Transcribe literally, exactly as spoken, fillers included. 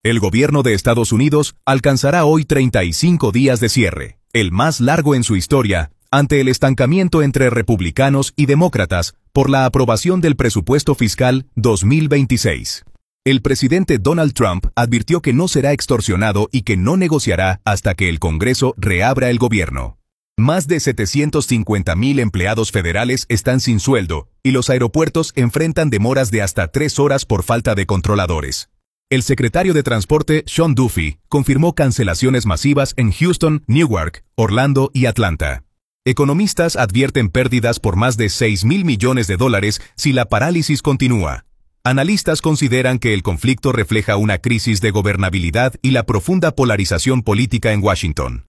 El gobierno de Estados Unidos alcanzará hoy treinta y cinco días de cierre, el más largo en su historia, ante el estancamiento entre republicanos y demócratas por la aprobación del presupuesto fiscal dos mil veintiséis. El presidente Donald Trump advirtió que no será extorsionado y que no negociará hasta que el Congreso reabra el gobierno. Más de setecientos cincuenta mil empleados federales están sin sueldo y los aeropuertos enfrentan demoras de hasta tres horas por falta de controladores. El secretario de Transporte, Sean Duffy, confirmó cancelaciones masivas en Houston, Newark, Orlando y Atlanta. Economistas advierten pérdidas por más de seis mil millones de dólares si la parálisis continúa. Analistas consideran que el conflicto refleja una crisis de gobernabilidad y la profunda polarización política en Washington.